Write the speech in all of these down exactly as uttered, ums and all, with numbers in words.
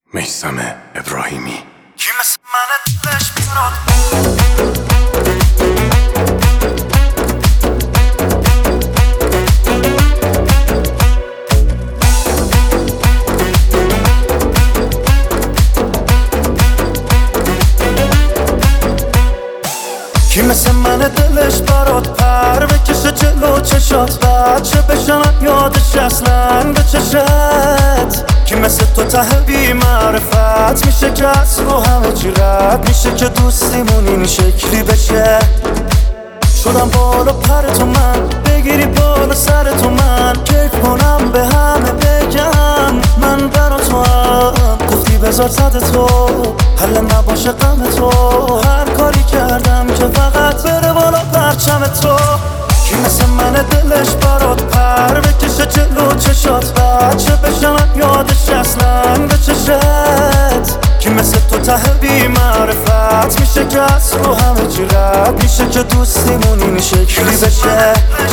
میثم ابراهیمی. کی مثل من دلش میتراد کی مثل من دلش برات پر بکشه جلو چشات بچه بشنم یادش اصلا به چشت. کی مثل تو ته بی معرفت میشه که از رو همه چی رد میشه که دوستیمون این شکلی بشه. شدم بالا پر تو من بگیری بالا سر تو من کیف کنم به همه بگم من برا تو هم گفتی بذار صد تو حل نباشه غم تو هر کاری کردم که فقط بره بالا پرچم تو. کی مثل من دلش برات پر بکشه جلو چشات بچه بشنم یادش اصلا به چشت. کی مثل تو ته بی معرفت میشه که از رو همه چی رد میشه که دوستیمون این شکلی بشه.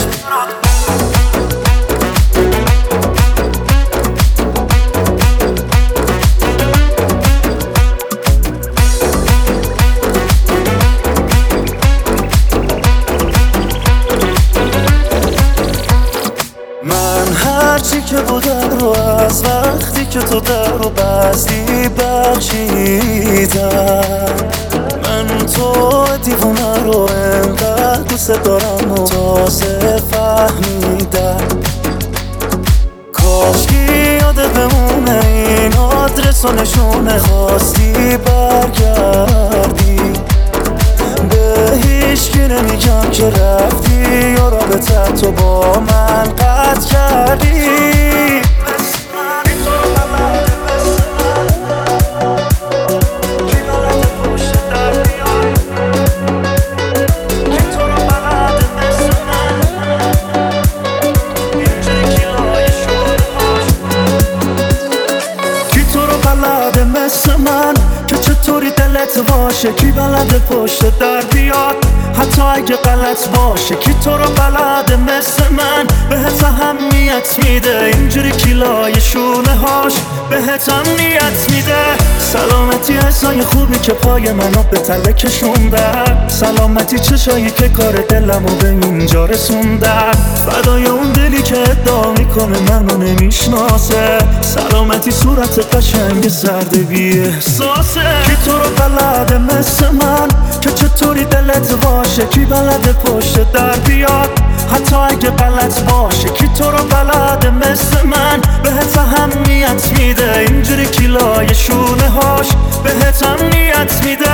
هرچی که بودم رو از وقتی که تو در رو بستی بخشیدم. من تو دیوونه رو انقدر دوست دارم و تازه فهمیدم. کاشکی یاده بمونه این آدرس و نشونه خواستی برگردی به هیچکی نمیگم که رفتی یا رابطه تو با من قطع کردی. مثل من که چطوری دلت باشه کی بلده پشت در بیاد حتی اگه غلط باشه کی تو رو بلده مثل من بهت اهمیت میده اینجوری کیلای شونه هاش بهت امنیت میده. سلامتی حسای خوبی که پای منو به تله کشوندن سلامتی چشایی که کار دلمو به اینجا رسوندن فدای اون دلی که ادعا میکنه منو نمیشناسه سلامتی صورت قشنگ زرد بی احساسه. کی تو رو بلده مثل من که چطوری دلت باشه کی بلده پشت در بیاد حتی اگه غلط باشه کی تو رو بلده مثل من بهت اهمیت میده اینجوری کیلای شونه هاش بهت امنیت میده.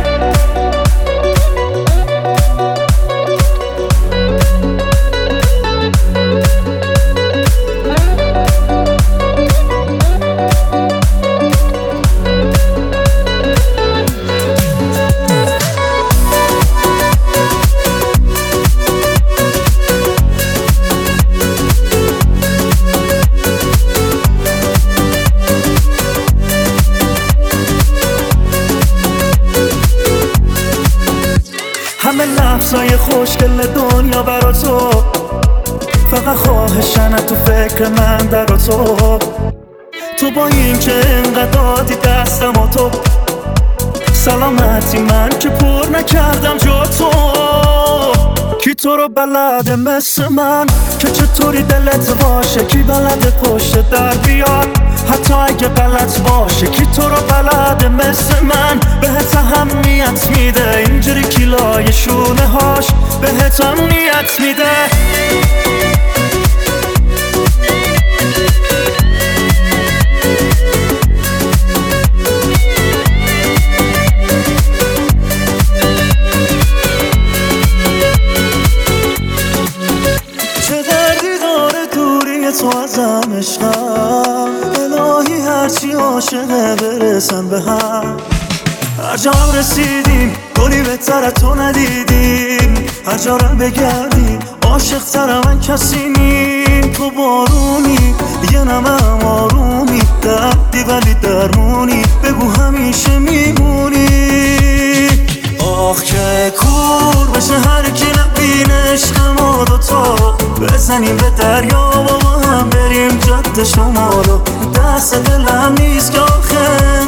همه لحظای خوشگل دنیا برا تو فقط خواهشن تو فکر من در تو تو با این که انقدر دادی دستم و تو سلامتی من که پر نکردم جا تو. کی تو رو بلده مثل من که چطوری دلت باشه کی بلده پشت در بیاد حتی اگه غلط باشه کی تو رو بلده مثل من بهت اهمیت میده اینجوری کیلای شونه هاش بهت امنیت میده. چه دردی داره دوری تو ازم عشقم الهی هرچی عاشقه برسن به هم. هر جا رسیدیم گلی بهتر تو ندیدیم هر جا رو بگردیم عاشق تر من کسی نیم. تو بارونی دیگه نمم آرومی دردی ولی درمونی بگو همیشه میمونی. آخ که کور بشه هر کی نبینه عشق ما دوتا بزنیم به دریا و با هم بریم جاده شمالو دست دلم نیست که آخه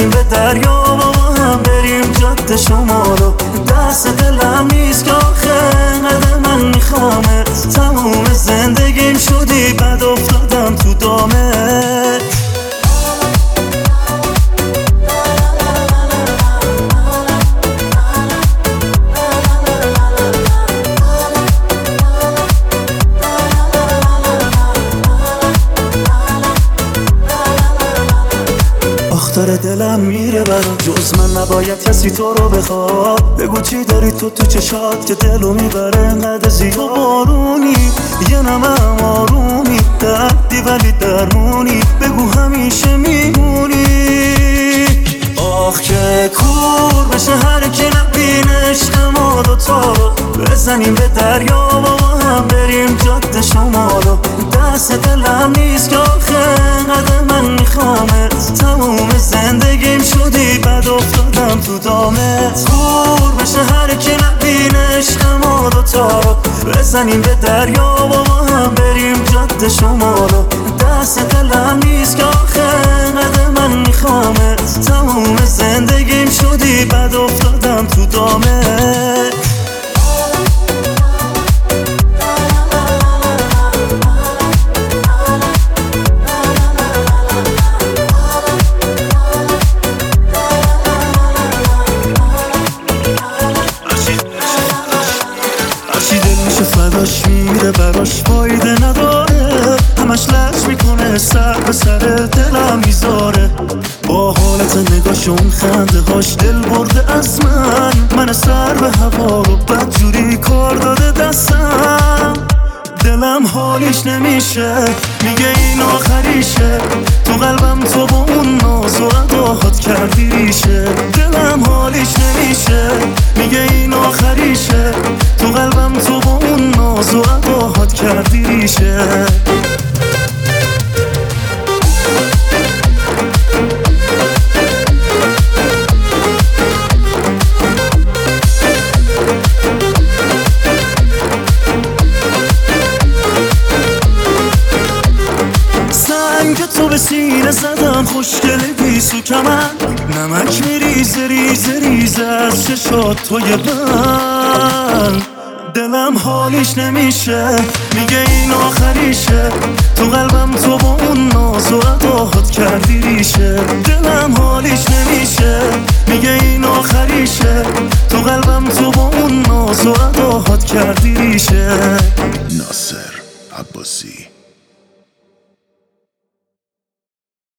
بزنیم به دریا و با هم بریم جاده شمالو. دست دلم نیست که آخه انقدر من میخوامت، تموم زندگیم شدی بد افتادم تو دامت. داره دلم میره برا، جز من نباید کسی تو رو بخواد. بگو چی داری تو تو چشات که دلو میبره انقدر زیاد. تو بارونی یه نمم آرومی، دردی ولی درمونی، بگو همیشه میمونی. آخ که کور بشه هر کی نبینه عشق ما دوتا رو، بزنیم به دریا و با هم بریم جاده شمالو. دست دلم نیست که آخه انقدر من میخوامت، تموم زندگیم شدی بد افتادم تو دامت. کور بشه هر کی نبینه عشق ما دوتا رو، بزنیم به دریا و با هم بریم جاده شمالو. دست دلم نیست که آخه انقدر من میخوامت، تموم زندگیم شدی بد افتادم تو دامت. هرچی دل میشه فداش میره براش فایده نداره، همش لش میکنه سر به سر دلم میذاره. با حالت نگاهشون خنده هاش دل برده از من، من سر به هوا رو بدجوری کار داده دستم. دلم حالیش نمیشه میگه این آخریشه، تو قلبم تو با اون ناز و اداهات کردی ریشه. دلم حالیش نمیشه میگه این آخریشه، تو قلبم تو با اون ناز و اداهات کردی ریشه. که تو به سینه زدم خوشگل بیسو کمن، نمک میریزه ریزه ریزه از چشات توی من. دلم حالیش نمیشه میگه این آخریشه، تو قلبم تو با اون ناز و اداهات کردی ریشه. دلم حالیش نمیشه میگه این آخریشه، تو قلبم تو با اون ناز و اداهات کردی ریشه. ناصر عباسی.